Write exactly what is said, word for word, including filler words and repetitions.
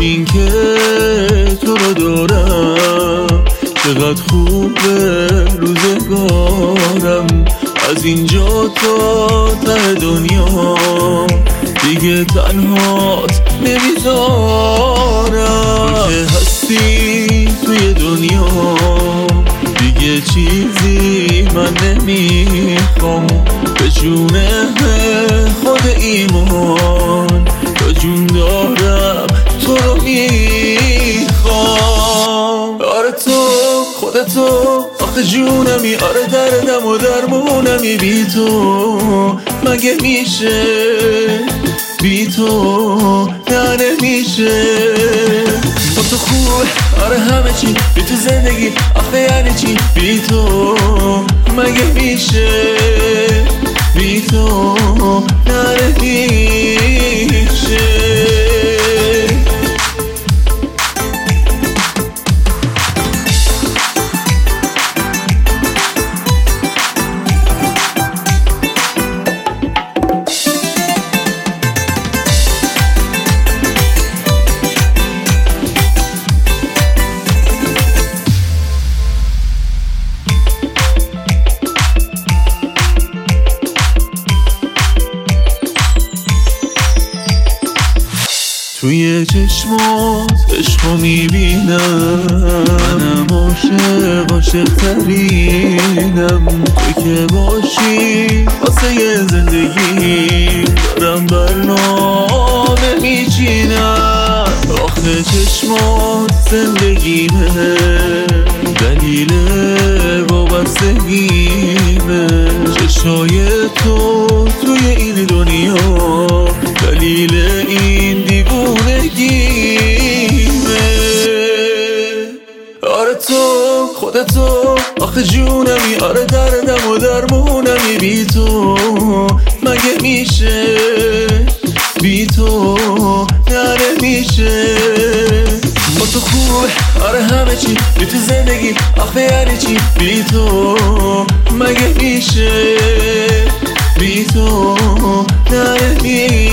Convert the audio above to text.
همین که تو رو دارم چقدر خوبه روزگارم. از اینجا تا ته دنیا دیگه تنهات نمیذارم. که هستی توی دنیا دیگه چیزی من نمیخوام. به جون خود ایمان تا جون دارم تو رو میخوام. آره تو خودتو آخه جونمی، آره دردم و درمونمی. بی تو مگه میشه، بی تو نه نمیشه. با تو خوب آره همه چی، بی تو زندگی آخه یعنی چی. بی تو مگه میشه، بی تو نه نمیشه. توی چشمات عشقو میبینم، منم عاشق عاشق ترینم. توی که باشی واسه یه زندگی دارم برنامه میچینم. آخه چشمات زندگیمه، دلیل وابستگیمه. چشای تو توی این دنیا دلیل این دیوونگیمه. آره تو خودتو آخه جونمی، آره دردم و درمونمی. بی تو مگه میشه، بی تو نه نمیشه. با تو خوبه آره همه چی، بی تو زندگی آخه یعنی چی. بی تو مگه میشه، بی تو نه نمیشه.